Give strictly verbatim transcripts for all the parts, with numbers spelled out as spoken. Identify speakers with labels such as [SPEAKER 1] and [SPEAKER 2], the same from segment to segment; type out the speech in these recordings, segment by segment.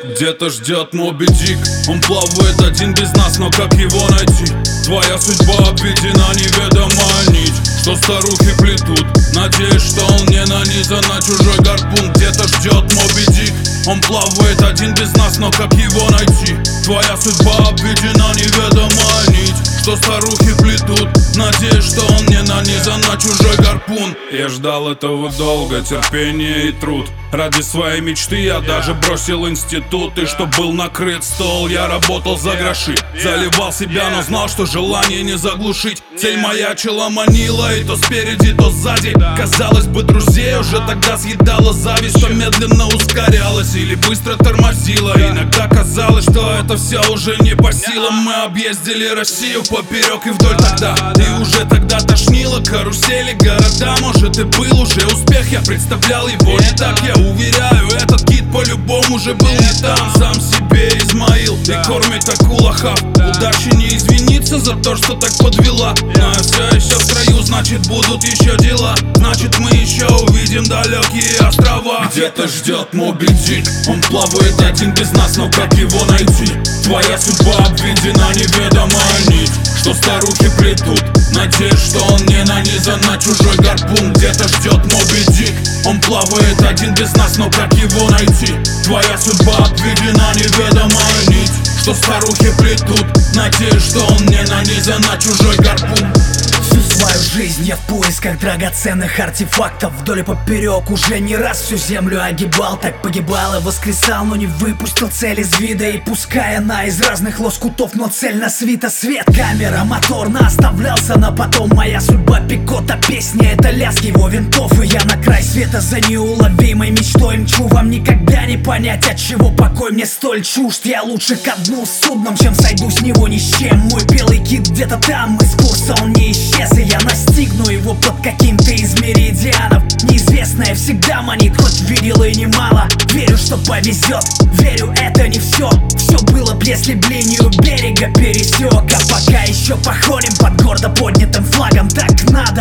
[SPEAKER 1] Где-то ждет Моби Дик. Он плавает один без нас, но как его найти? Твоя судьба обведена неведомая нить, что старухи плетут, надеюсь, что он не нанизан на чужой гарпун. Где-то ждет Моби Дик. Он плавает один без нас, но как его найти? Твоя судьба обведена неведомая нить, что старухи плетут, надеюсь, что он не нанизан на чужой гарпун. Я ждал этого долго, терпение и труд. Ради своей мечты я даже бросил институт. И чтоб был накрыт стол, я работал за гроши. Заливал себя, но знал, что желание не заглушить. Цель маячила, манила, и то спереди, то сзади. Казалось бы, друзей уже тогда съедала зависть, что медленно ускорялась или быстро тормозила. Иногда казалось, что это все уже не по силам. Мы объездили Россию поперек и вдоль тогда, и уже тогда тошнило карусели города. Может, и был уже успех, я представлял его не так. Я уверяю, этот гид по-любому же был не там. Сам себе Измаил и кормит акула хав. Удачи не извиниться за то, что так подвела. Но я все еще в строю, значит будут еще дела. Значит мы еще увидим далекие острова. Где-то ждет Моби Дик. Он плавает один без нас, но как его найти? Твоя судьба обведена неведомая нить, что старухи плетут, надеюсь, что он не нанизан на чужой гарпун. Где-то ждет Моби Дик. Он плавает один без нас, но как его найти? Твоя судьба обведена неведомая нить, что старухи плетут, надеюсь, что он не нанизан на чужой гарпун.
[SPEAKER 2] Всю свою жизнь я в поисках драгоценных артефактов. Вдоль и поперек уже не раз всю землю огибал. Так погибал и воскресал, но не выпустил цель из вида. И пускай она из разных лоскутов, но цельно свита. Свет, камера, мотор наоставлялся на потом. Моя судьба пикота, песня это лязг его винтов. И я на край света за неуловимой мечтой мчу. Вам никогда не понять, от чего покой мне столь чужд. Я лучше ко дну с судном, чем сойду с него ни с чем. Мой белый кит где-то там, из курса он не исчез. И я настигну его под каким-то из меридианов. Неизвестное всегда манит, хоть видел и немало. Верю, что повезет, верю, это не все. Все было б, если б линию берега пересек. А пока еще походим под гордо поднятым флагом. Так надо.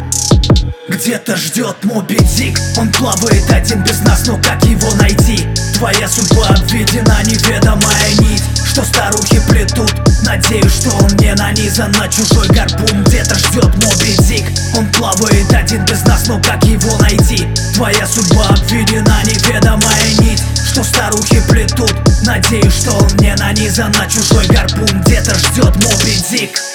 [SPEAKER 2] Где-то ждет Моби Дик. Он плавает один без нас, но как его найти? Твоя судьба обведена неведомая нить, что старухи плетут, надеюсь, что он не нанизан на чужой гарпун. Где-то ждет Моби Дик. Он плавает один без нас, но как его найти? Твоя судьба обведена неведомая нить, что старухи плетут, надеюсь, что он не нанизан на чужой гарпун. Где-то ждет Моби Дик.